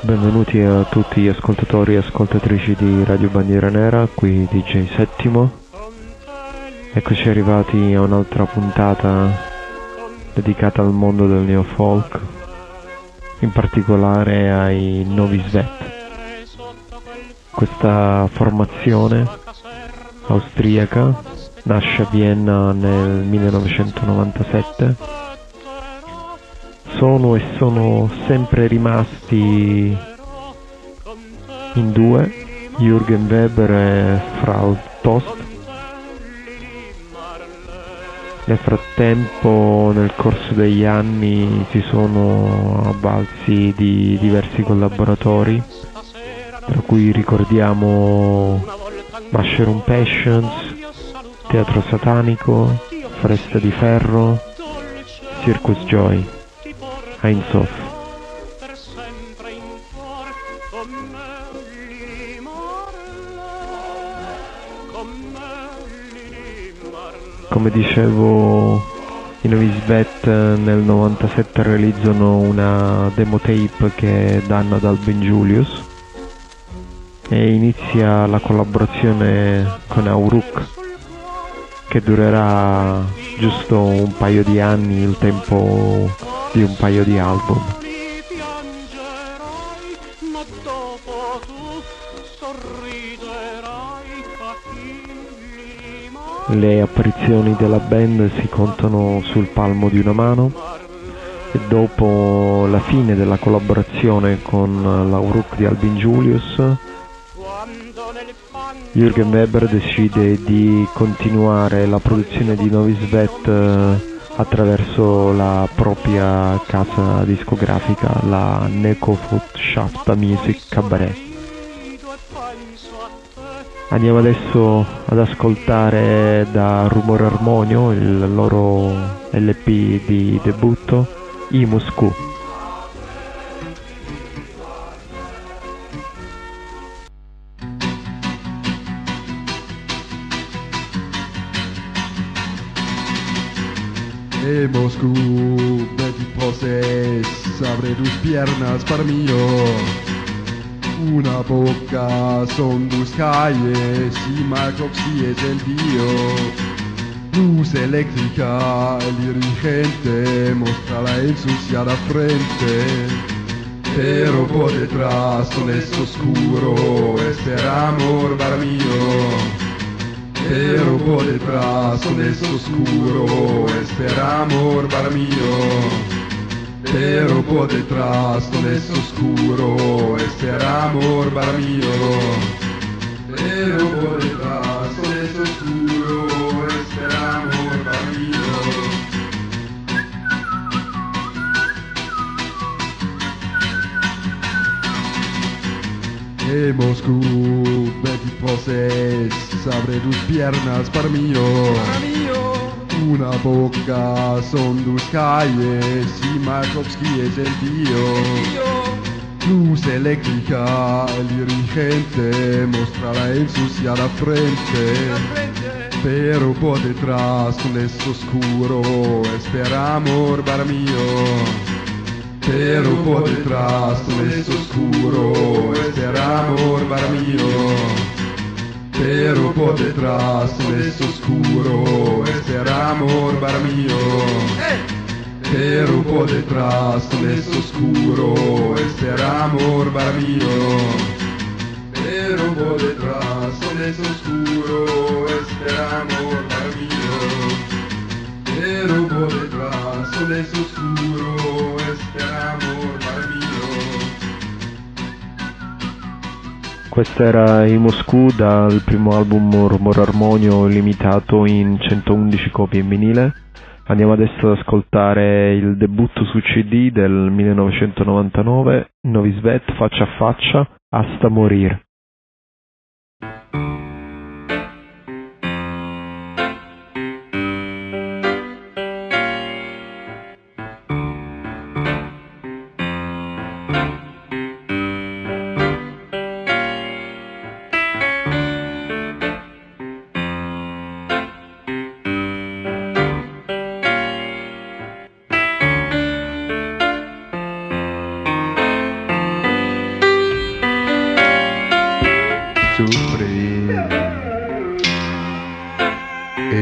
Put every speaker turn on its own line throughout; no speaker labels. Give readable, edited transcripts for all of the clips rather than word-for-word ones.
Benvenuti a tutti gli ascoltatori e ascoltatrici di Radio Bandiera Nera, qui DJ Settimo. Eccoci arrivati a un'altra puntata dedicata al mondo del neofolk, in particolare ai Novi Svet. Questa formazione austriaca nasce a Vienna nel 1997. Sono sempre rimasti in due, Jürgen Weber e Frau Tost. Nel frattempo, nel corso degli anni, si sono avvalsi di diversi collaboratori, tra cui ricordiamo Mushroom Passions, Teatro Satanico, Foresta di Ferro, Circus Joy, Heinz Hoff. Come dicevo, i Novi Svet nel 97 realizzano una demo tape che danno ad Albin Julius e inizia la collaborazione con Auruk, che durerà giusto un paio di anni, il tempo di un paio di album. Le apparizioni della band si contano sul palmo di una mano e dopo la fine della collaborazione con l'Auruk di Albin Julius, Jürgen Weber decide di continuare la produzione di Novi Svet attraverso la propria casa discografica, la Nekofotschaft Music Cabaret. Andiamo adesso ad ascoltare da Rumor Armonio il loro LP di debutto, I Moscou.
Moscú, Betty poses, abre tus piernas para mí. Una boca son tus calles y Markovsky es el Dios. Luz eléctrica, el dirigente muestra la ensuciada frente. Pero por detrás todo es oscuro, espera amor para mí. Pero por detrás todo es oscuro, espera amor para mí. Pero por detrás todo es oscuro, espera amor para mí. Pero por detrás todo es oscuro, espera amor para mí. Moscú, Betty poses, abre tus piernas para mí. Una boca son tus calles y Markovsky es el Dios. Luz eléctrica, el dirigente muestra la ensuciada frente. Pero por detrás todo es oscuro, espera amor para mí. Pero por detrás todo es oscuro, espera amor para mí. Pero por detrás todo es oscuro, espera amor para mí. Pero por detrás todo es oscuro, espera amor para mí. Pero por detrás todo es oscuro, espera amor para mí. Pero por detrás todo es oscuro, espera amor para mí.
Questo era I Moscou dal primo album Rumor Armonio limitato in 111 copie in vinile. Andiamo adesso ad ascoltare il debutto su CD del 1999, Novi Svet Faccia a Faccia, Hasta Morir.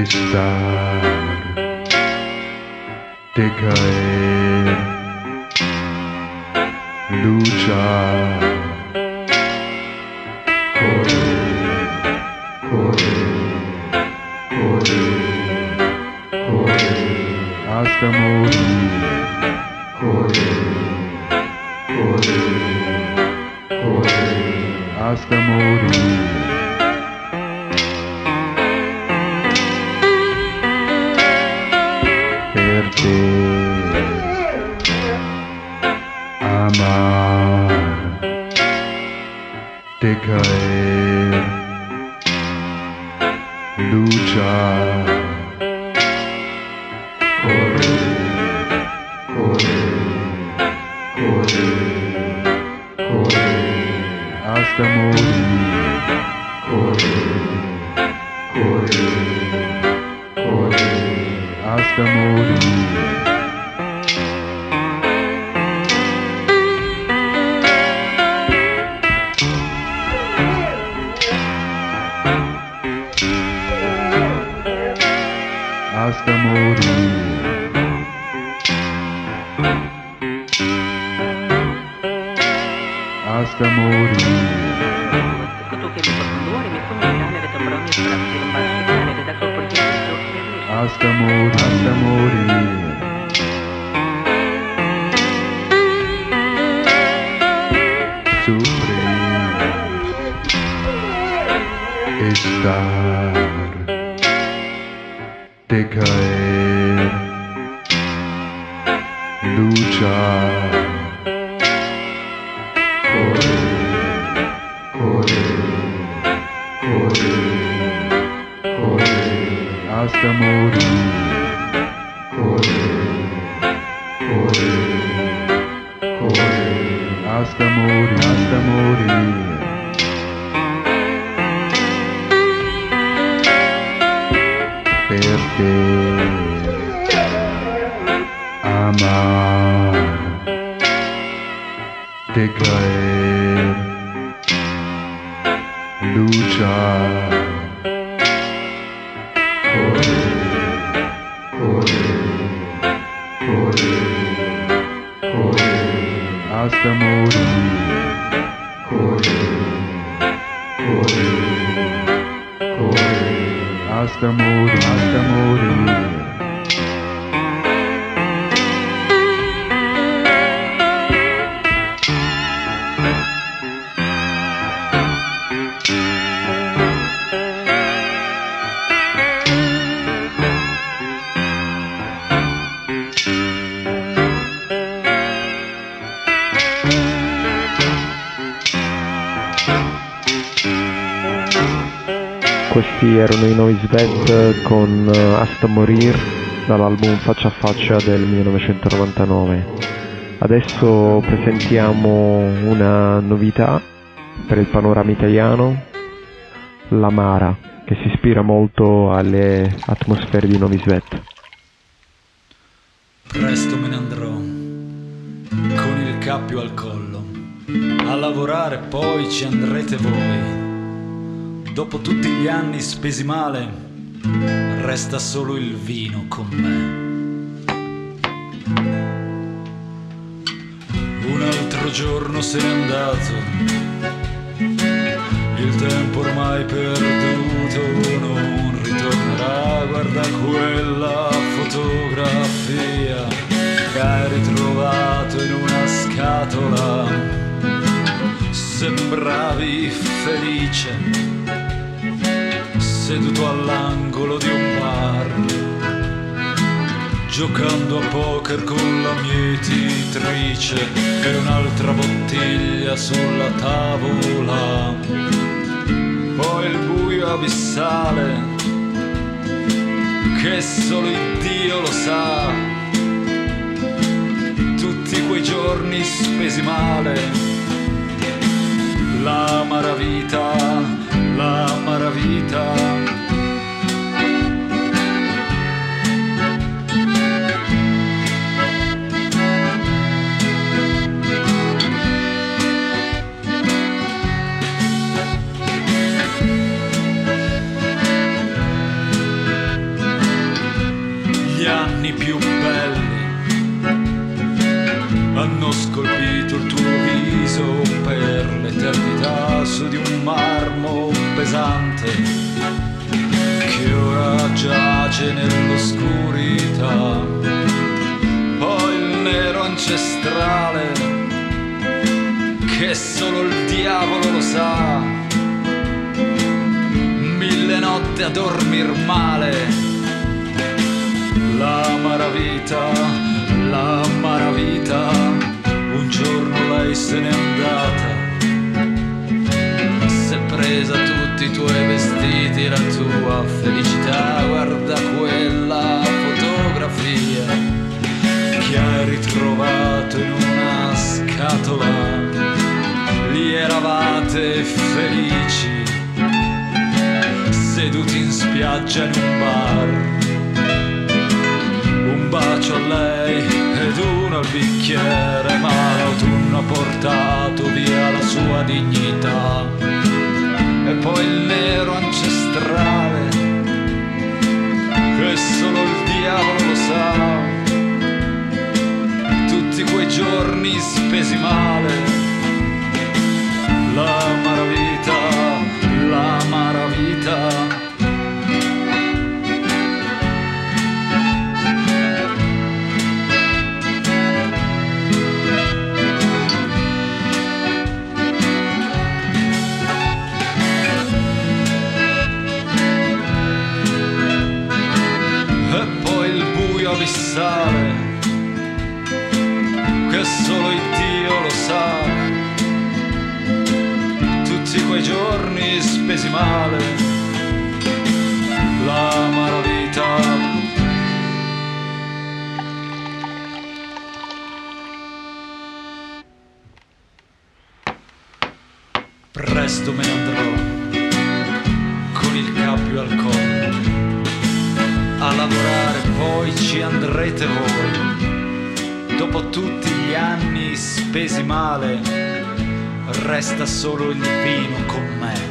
estar, decaer, luchar, correr, correr, correr, correr, hasta morir, correr, correr, correr, hasta morir. Amar, decaer, luchar, correr, correr, correr, correr, hasta morir, correr, correr, correr, hasta morir. Hasta morir. Hasta morir. Hasta morir. Hasta morir. Sufrir. Estar. Decaer, luchar, correr, correr, correr, correr, hasta morir, correr, correr, correr, hasta morir, hasta morir. Perder, amar, decaer, luchar, correr, correr, correr, correr, hasta morir, correr, correr, correr, hasta morir, hasta morir.
Questi erano i Noise Vet con Hasta Morir dall'album Faccia a Faccia del 1999. Adesso presentiamo una novità per il panorama italiano, La Mara, che si ispira molto alle atmosfere di Noise Vet.
Presto me ne andrò, con il cappio al collo, a lavorare poi ci andrete voi. Dopo tutti gli anni spesi male, resta solo il vino con me. Un altro giorno se n'è andato, il tempo ormai perduto non ritornerà. Guarda quella fotografia che hai ritrovato in una scatola. Sembravi felice seduto all'angolo di un bar, giocando a poker con la mietitrice e un'altra bottiglia sulla tavola. Poi il buio abissale che solo Dio lo sa, tutti quei giorni spesi male, la maravita, la maravita. Hanno scolpito il tuo viso per l'eternità su di un marmo pesante che ora giace nell'oscurità. Poi il nero ancestrale che solo il diavolo lo sa, 1000 notti a dormir male. L'amara vita, un giorno lei se n'è andata, s'è presa tutti i tuoi vestiti, la tua felicità. Guarda quella fotografia che hai ritrovato in una scatola, lì eravate felici, seduti in spiaggia in un bar. Un bacio a lei ed uno al bicchiere, ma l'autunno ha portato via la sua dignità. E poi il nero ancestrale che solo il diavolo lo sa, tutti quei giorni spesi male. L'amara vita. Abissale che solo il Dio lo sa, tutti quei giorni spesi male. L'amara vita. Presto me ne andrò con il cappio al collo a lavorare, poi ci andrete voi. Dopo tutti gli anni spesi male, resta solo il vino con me.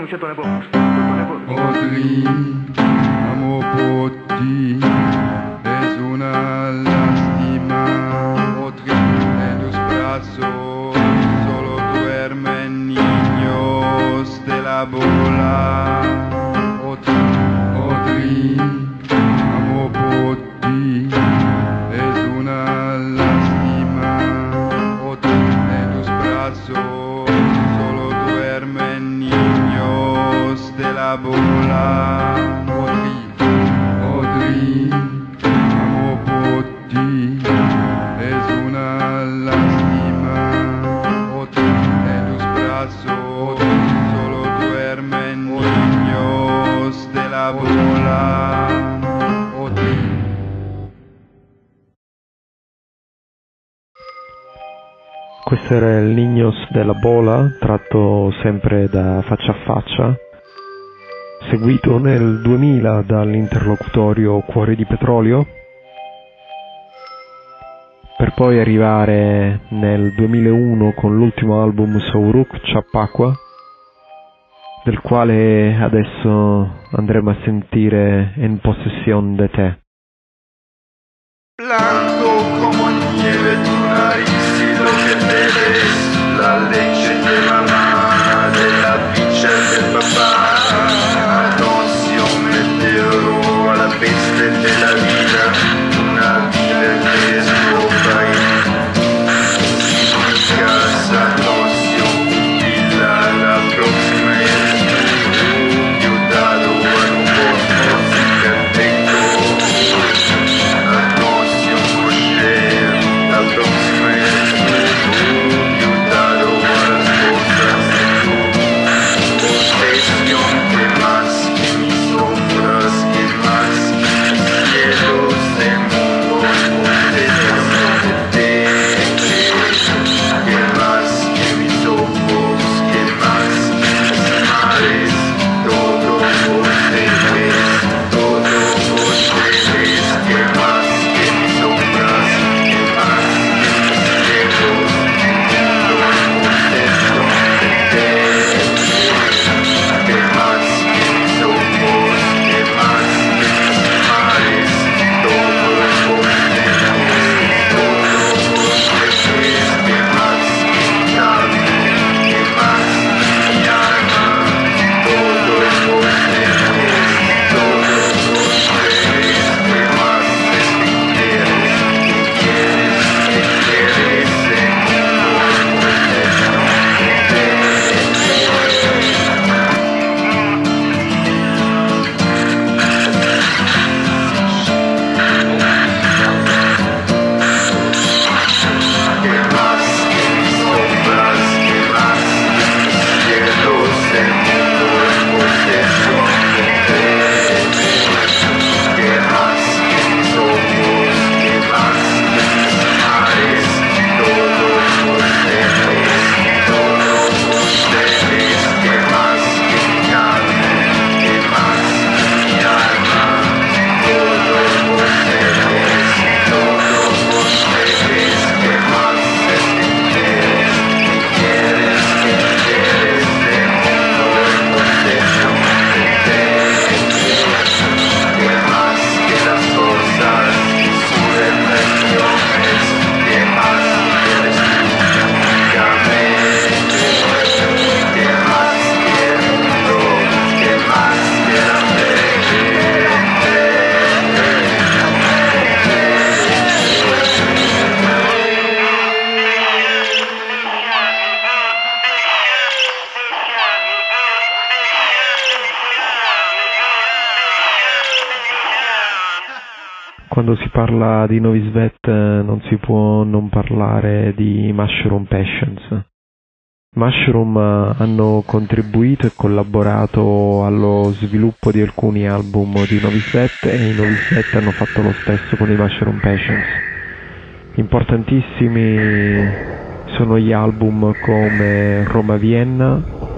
Odri, amo por ti, es una lástima. Odri, en tus brazos solo duermen niños de la bola. Odri, amo por ti, es una lástima. Odri, en tus brazos solo duermen niños de la bola. Odri, amo por ti, es una lástima. Odri, en tus brazos solo duermen niños de la bola. Odri.
Questo era il Niños della Bola, tratto sempre da Faccia a Faccia, seguito nel 2000 dall'interlocutorio Cuore di Petrolio, per poi arrivare nel 2001 con l'ultimo album Souruk Chapakwa, del quale adesso andremo a sentire En Possesión de Te.
Blanco como nieve tu nariz y lo que bebes, la leche de mamá, de la picha del papá. Attention meteoro a la peste de la vida, una vida que es ropa y casa. Attention, dila la próxima es ayudado a un poco perfecto. La próxima es ayudado a las cosas de tu posesión, que más que mis sombras, que más que mis cielos de mundo, posesión de te, que más que mis ojos, que más que mis mares, todo vos debes, todo vos debes, que más que mis sombras, que más que mis cielos, todo posesión de te, que más que mis ojos, que más que mis mares, todo vos debes, todo vos debes, que más que mi carne, que más que mi alma, todo vos debes, todo vos debes, que más es que quieres, en mi posesión de que más que mis sombras, que más que mis cielos, el mundo es posesión de que más que mis ojos, que más que mis mares, todo vos debes, todo vos debes, que más que mi carne, que más que mi alma, todo vos debes, todo vos debes, que más es que quieres, el mundo es posesión de que más que las cosas y sus reflexiones, que más quieres tú únicamente, que más que el mundo, que más que la
Quando si parla di Novi Svet non si può non parlare di Mushroom Passions. Mushroom hanno contribuito e collaborato allo sviluppo di alcuni album di Novi Svet e i Novi Svet hanno fatto lo stesso con i Mushroom Passions. Importantissimi sono gli album come Roma Vienna,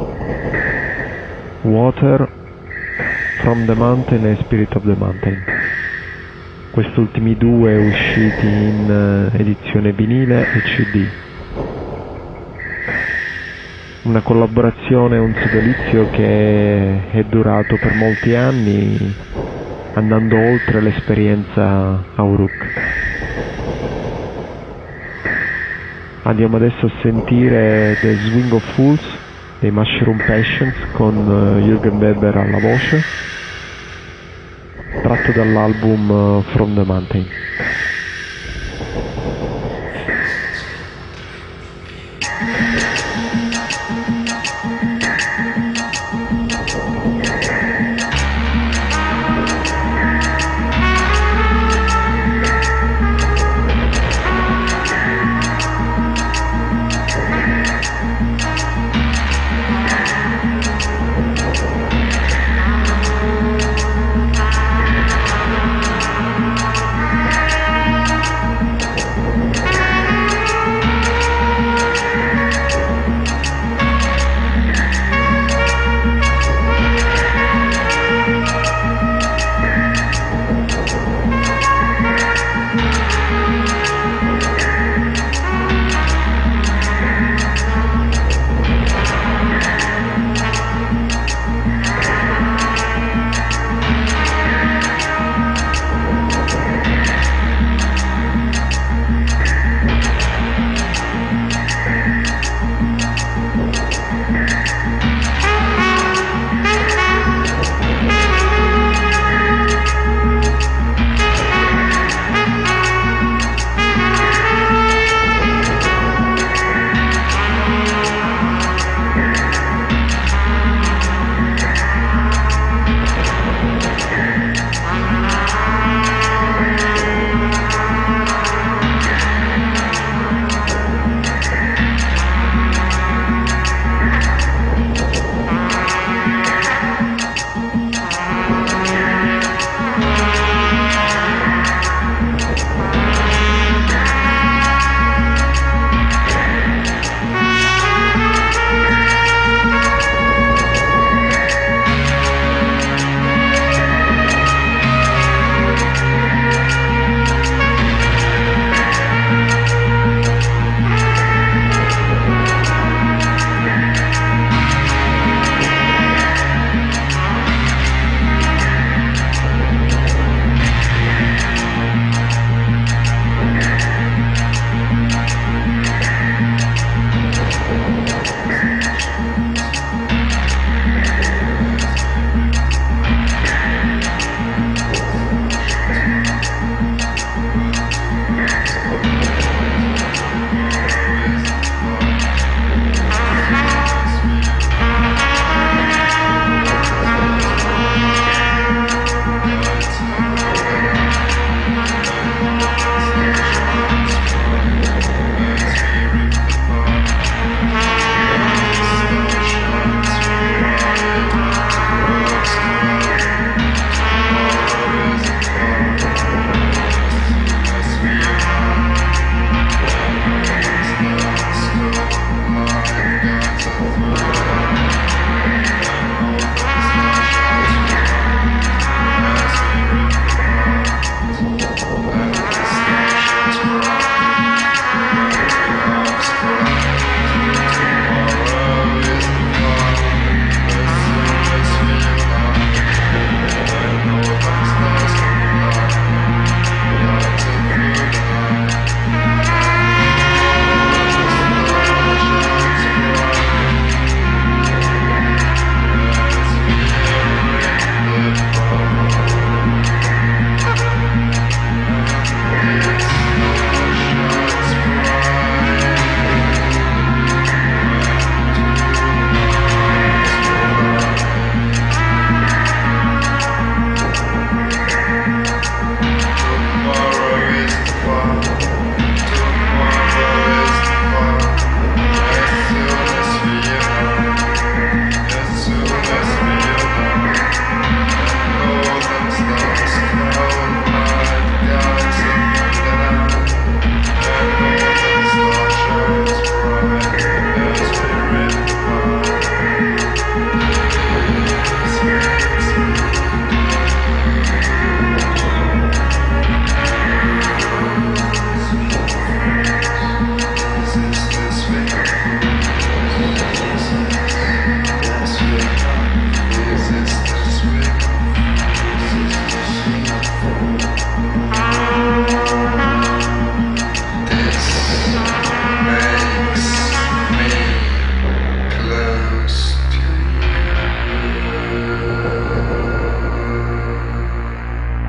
Water, From the Mountain e Spirit of the Mountain. Questi ultimi due usciti in edizione vinile e CD. una collaborazione, un sodalizio che è durato per molti anni, andando oltre l'esperienza a Uruk. Andiamo adesso a sentire The Swing of Fools dei Mushroom Patience con Jürgen Weber alla voce, tratto dall'album From the Mountain.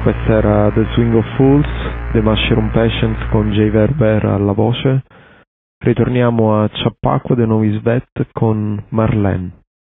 Questa era The Swing of Fools, The Mushroom Patience con Jay Verber alla voce. Ritorniamo a Ciappacqua de Novi Svet con Marlene.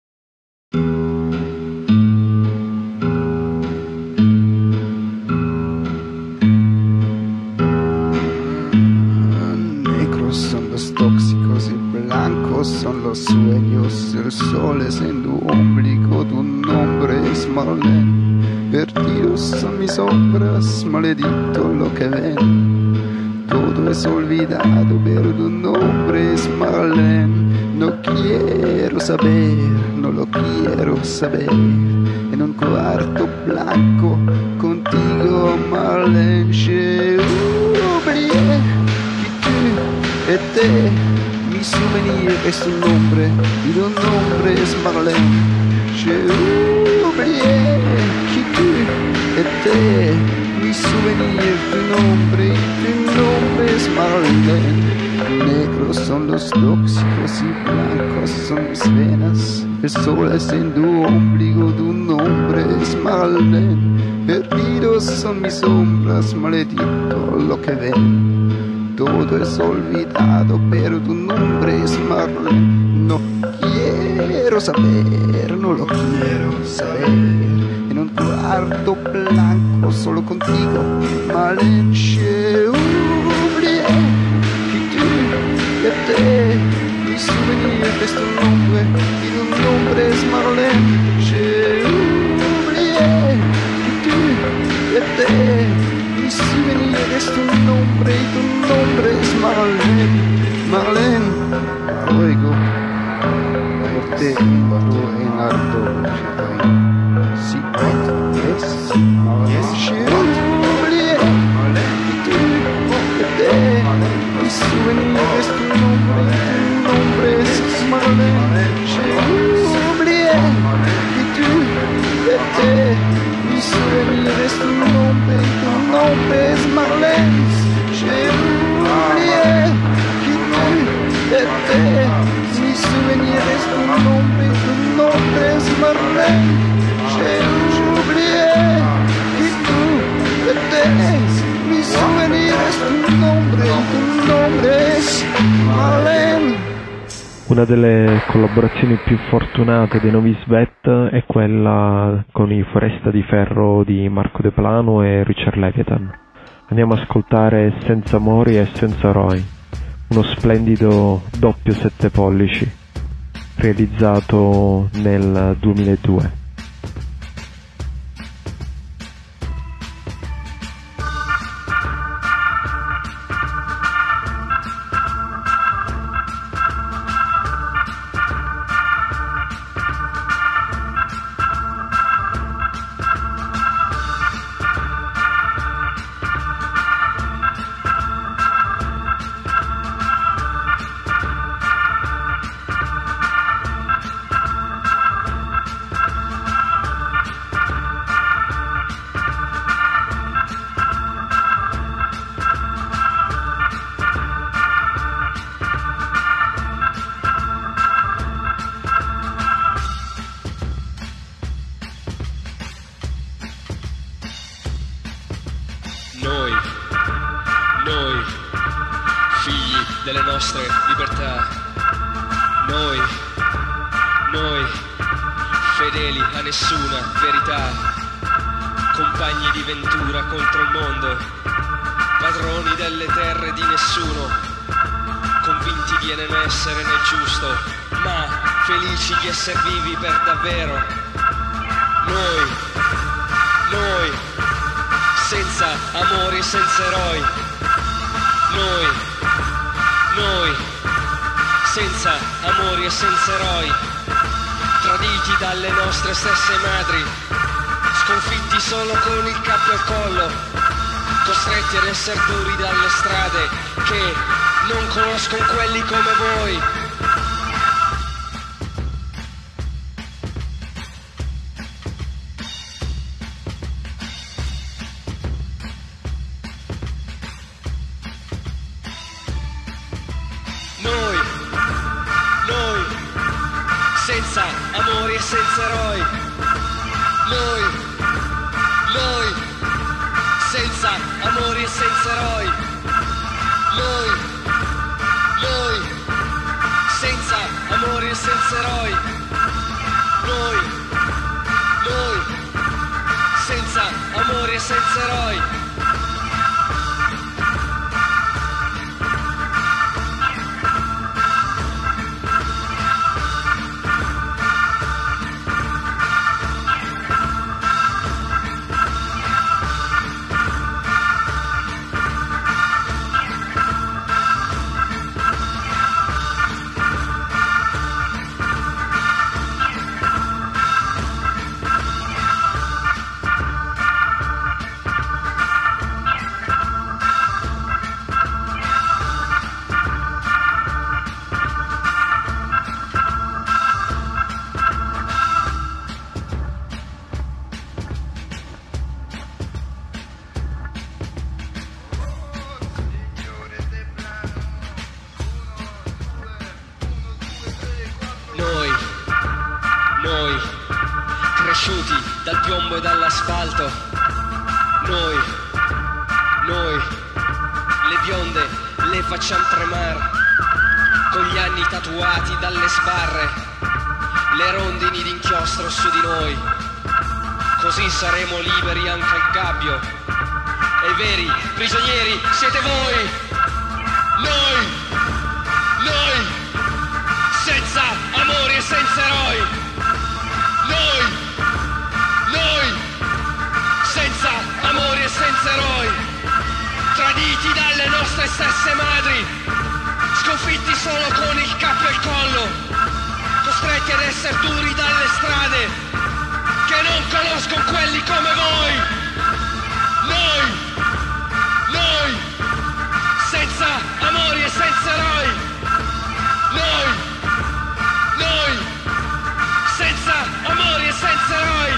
Negros son los tóxicos y blancos son los sueños. El sol es en tu ombligo, tu nombre es Marlene. Perdidos son mis sombras, maledito lo que ven. Todo es olvidado, pero tu nombre es Marlene. No quiero saber, no lo quiero saber. En un cuarto blanco, contigo Marlene. J'ai oublié que tu étais. Mi souvenir es tu nombre, y tu nombre es Marlene. J'ai oublié que tu étais. Mi souvenir, tu nombre es Marlene. Negros son los tóxicos y blancos son mis venas. El sol es en tu ombligo, tu nombre es Marlene. Perdidos son mis sombras, maledito lo que ven. Todo es olvidado, pero tu nombre es Marlene. No quiero saber, no lo quiero saber. En un cuarto blanco, solo contigo, Marlene. J'ai oublié que tu étais. Mi souvenir es tu nombre, y tu nombre es Marlene. J'ai oublié que tu étais. Mi souvenir es tu nombre, y tu nombre es Marlene. Marlene, ruego por te en alto. Si es Marlene. J'ai oublié que tu étais. Mi souvenir es tu nombre, y tu nombre es Marlene. J'ai oublié que tu étais. Mi souvenir es tu nombre, y tu nombre es Marlene. J'ai oublié que tu étais. Mi souvenir es tu nombre, y tu nombre es Marlene. J'ai oublié que tu étais. Mi souvenir es tu nombre, y tu nombre es Marlene.
Una delle collaborazioni più fortunate dei Novi Svet è quella con i Foresta di Ferro di Marco De Plano e Richard Leviathan. Andiamo a ascoltare Senza Amori e Senza Eroi, uno splendido doppio 7 pollici realizzato nel 2002.
Noi, figli delle nostre libertà, noi, fedeli a nessuna verità, compagni di ventura contro il mondo, padroni delle terre di nessuno, convinti di non essere nel giusto, ma felici di essere vivi per davvero. Noi, senza amori e senza eroi. Noi, senza amori e senza eroi, traditi dalle nostre stesse madri, sconfitti solo con il cappio al collo, costretti ad essere duri dalle strade che non conoscono quelli come voi. Senza amori e senza eroi. Noi, senza eroi. Noi, senza amori e senza eroi. Noi, senza amori e senza eroi. Noi, cresciuti dal piombo e dall'asfalto. Noi, le bionde le facciamo tremare, con gli anni tatuati dalle sbarre, le rondini d'inchiostro su di noi. Così saremo liberi anche al gabbio, e i veri prigionieri siete voi. Noi, senza amori e senza eroi. Noi, senza amori e senza eroi, traditi dalle nostre stesse madri, sconfitti solo con il capo al collo, costretti ad essere duri dalle strade, che non conoscono quelli come voi. Noi, senza amori e senza eroi. Noi, senza amori e senza eroi.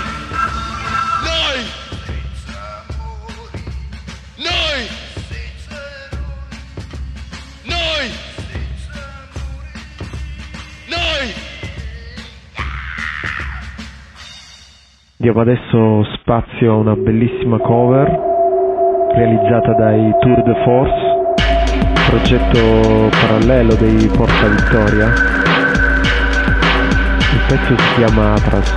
Noi.
Diamo adesso spazio a una bellissima cover realizzata dai Tour de Force, progetto parallelo dei Porta Vittoria. Il pezzo si chiama Atras.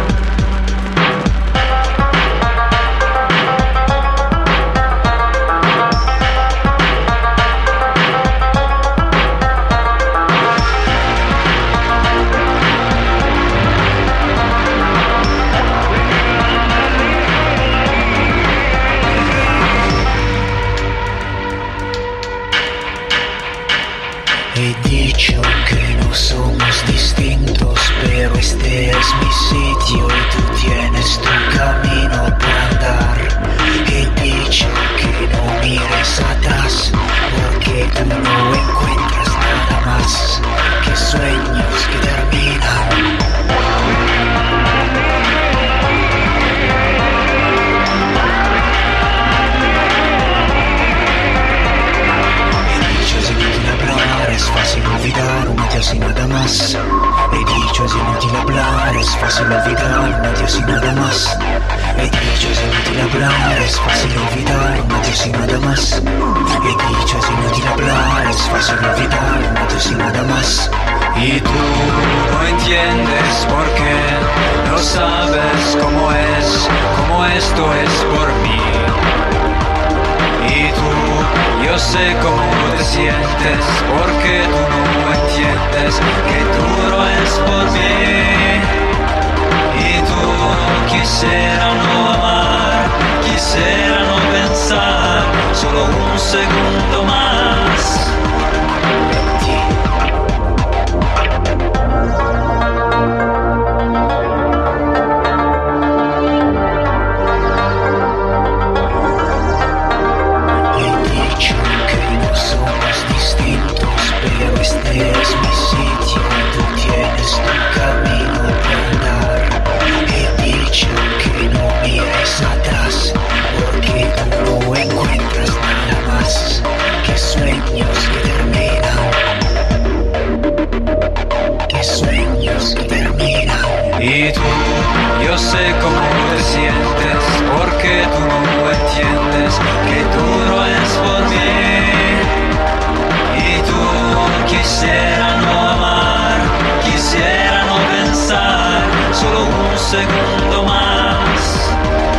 He dicho que no somos distintos, pero este es mi sitio y tú tienes tu camino para andar. He dicho que no mires atrás, porque tú no encuentras nada más que sueños que terminan. Es fácil olvidar un adiós y nada más. He dicho es inútil hablar, es fácil olvidar un adiós y nada más. He dicho es inútil hablar, es fácil olvidar un adiós y nada más. He dicho es inútil hablar, es fácil olvidar un adiós y nada más.
Y tú no entiendes por qué, no sabes cómo esto es por mí. Y tú, yo sé cómo te sientes, porque tú no entiendes que duro es por mí. Y tú quisiera no amar, quisiera no pensar, solo un segundo más. Y tú, yo sé cómo te sientes, porque tú no entiendes que duro es. segundo más.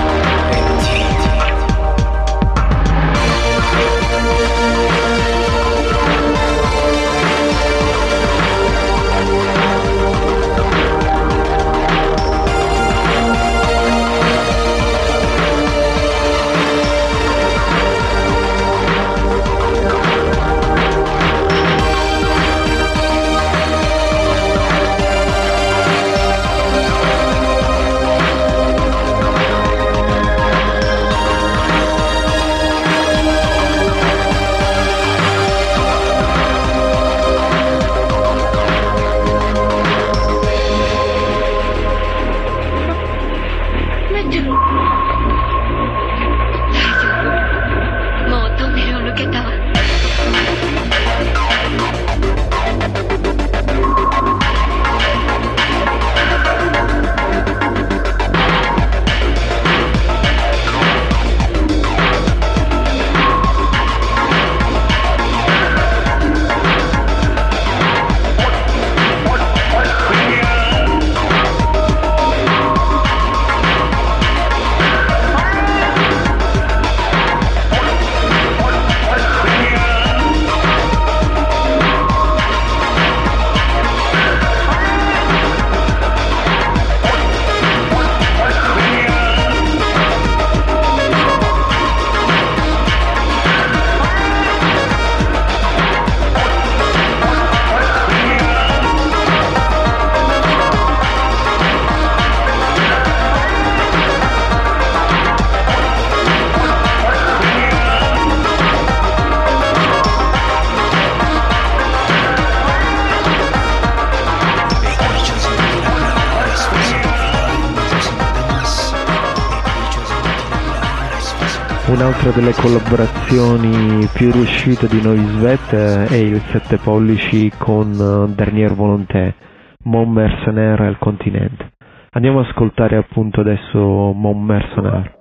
Un'altra delle collaborazioni più riuscite di Novi Svet è il 7 pollici con Dernière Volonté, Mon Mercenaire al continente. Andiamo ad ascoltare appunto adesso Mon Mercenaire.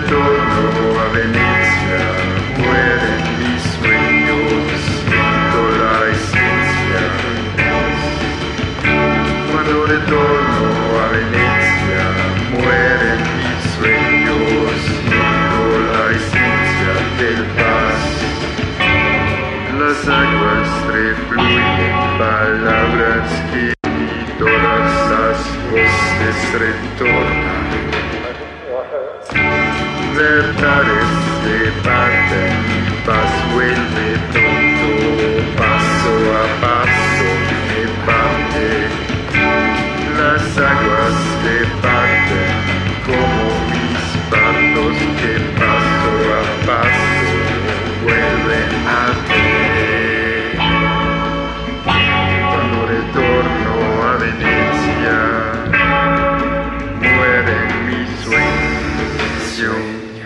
retorno a Venecia mueren mis sueños, siento la esencia. Cuando retorno a Venecia mueren mis sueños, siento la esencia del paz. Las aguas refluyen palabras que todas las voces retornan. Verdades se parten, paz vuelve pronto, paso a paso me parte. Las aguas se parten como mis partos que paso a paso vuelven a ti. Cuando retorno a Venezia mueren mis sueños.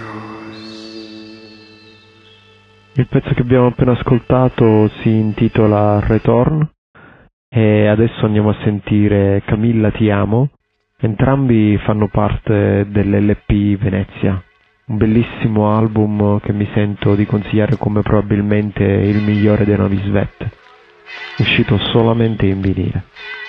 Il pezzo che abbiamo appena ascoltato si intitola Return e adesso andiamo a sentire Camilla Ti Amo. Entrambi fanno parte dell'LP Venezia, un bellissimo album che mi sento di consigliare come probabilmente il migliore dei Novi Svet, uscito solamente in vinile.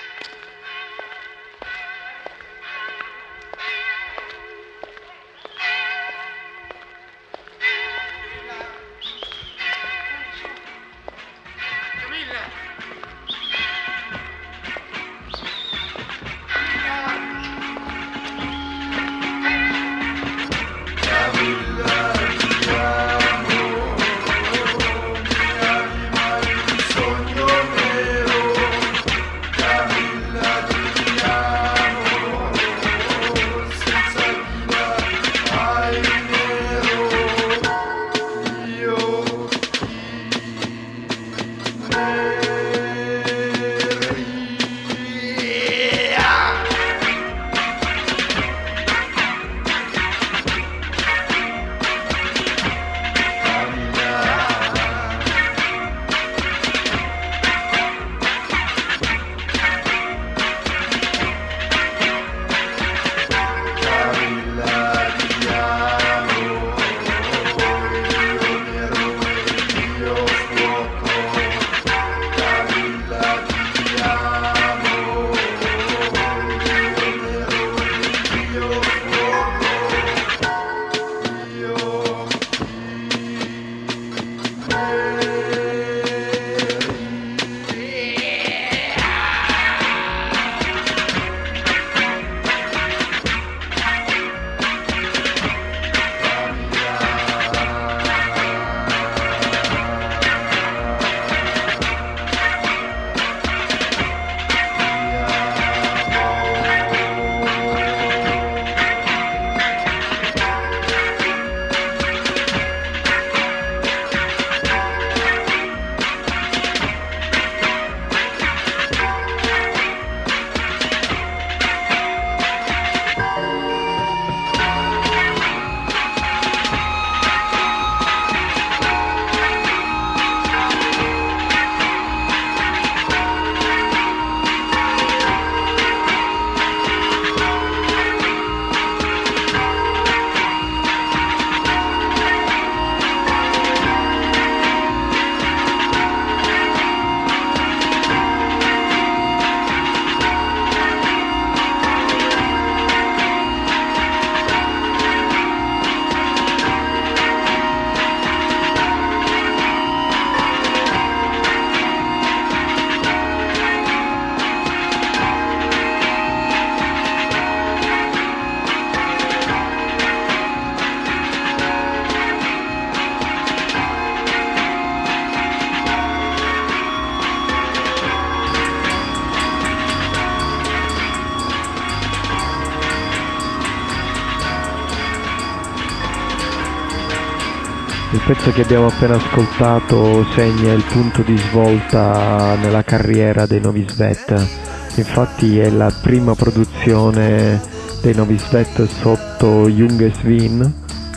Il pezzo che abbiamo appena ascoltato segna il punto di svolta nella carriera dei Novi Svet. Infatti è la prima produzione dei Novi Svet sotto Junges Wien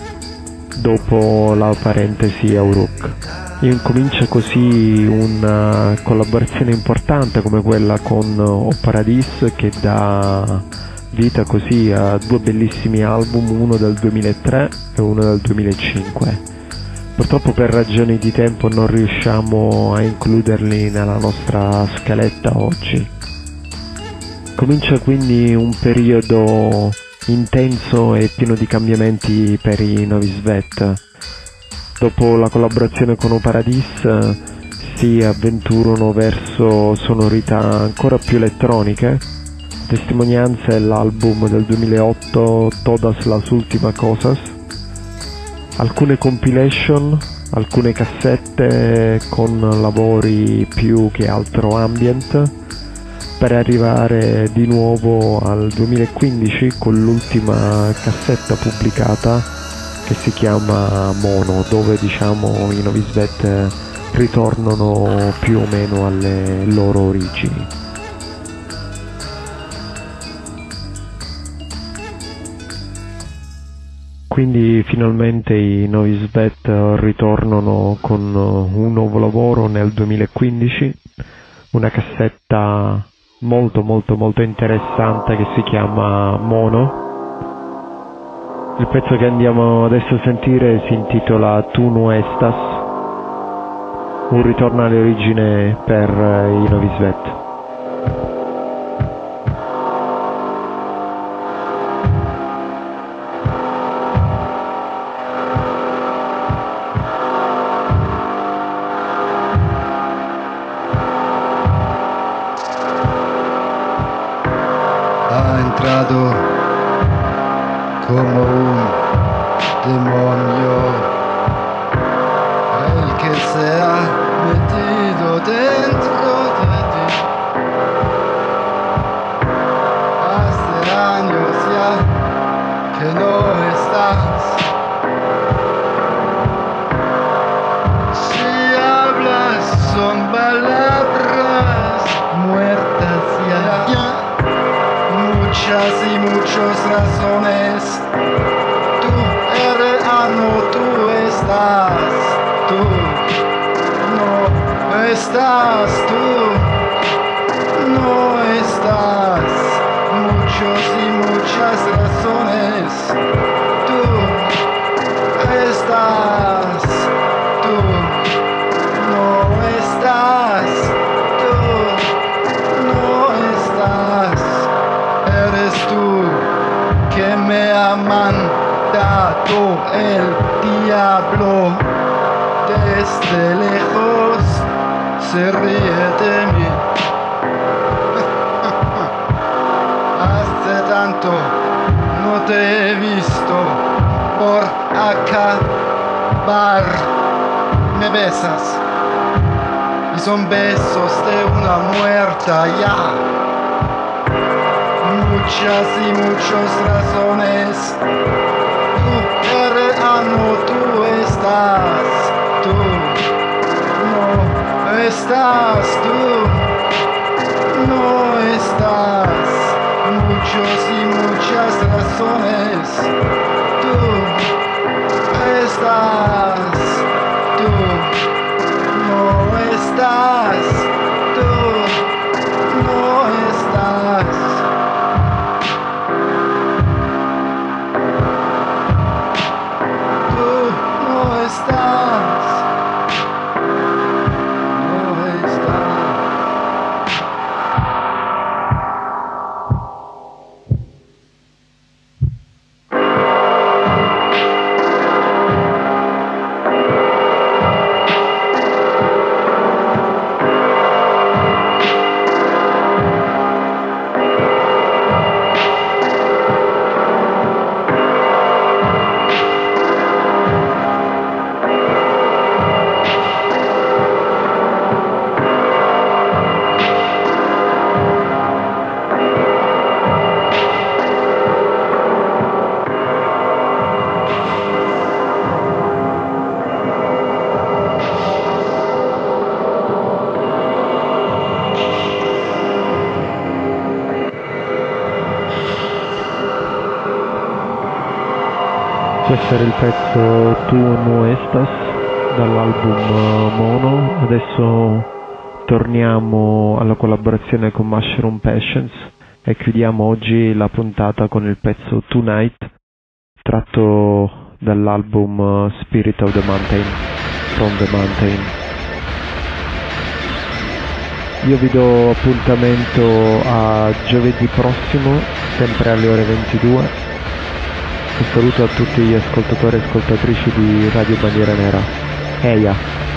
dopo la parentesi Auruk. Incomincia così una collaborazione importante come quella con O Paradis, che dà vita così a due bellissimi album, uno del 2003 e uno del 2005. Purtroppo per ragioni di tempo non riusciamo a includerli nella nostra scaletta oggi. Comincia quindi un periodo intenso e pieno di cambiamenti per i Novi Svet. Dopo la collaborazione con O Paradis si avventurano verso sonorità ancora più elettroniche. Testimonianza è l'album del 2008 Todas las últimas cosas, alcune compilation, alcune cassette con lavori più che altro ambient, per arrivare di nuovo al 2015 con l'ultima cassetta pubblicata che si chiama Mono, dove diciamo i Novi Svet ritornano più o meno alle loro origini. Quindi finalmente i Novi Svet ritornano con un nuovo lavoro nel 2015, una cassetta molto interessante che si chiama Mono. Il pezzo che andiamo adesso a sentire si intitola Tu no estas, un ritorno alle origini per i Novi Svet.
Ha entrado como un demonio, el que se ha metido dentro de ti. Hace años ya que no estás. Si hablas son palabras muertas ya. Muchas y muchas razones. Tú eres, no, tú estás. Tú no estás. Tú no estás. Muchos y muchas razones. Tú estás. Tú no estás. Tú no estás. Eres tú que me ha mandado el diablo. Desde lejos se ríe de mí. Hace tanto no te he visto por acabar. Me besas y son besos de una muerta ya. Muchas y muchas razones. Tú eres, no, tú estás. Tú no estás. Tú no estás. Muchos y muchas razones. Tú estás. Tú no estás. Tú no estás.
Questo era il pezzo Tu no estas dall'album Mono. Adesso torniamo alla collaborazione con Mushroom Patience e chiudiamo oggi la puntata con il pezzo Tonight, tratto dall'album Spirit of the Mountain, From the Mountain. Io vi do appuntamento a giovedì prossimo, sempre alle ore 22. Un saluto a tutti gli ascoltatori e ascoltatrici di Radio Bandiera Nera. Eia!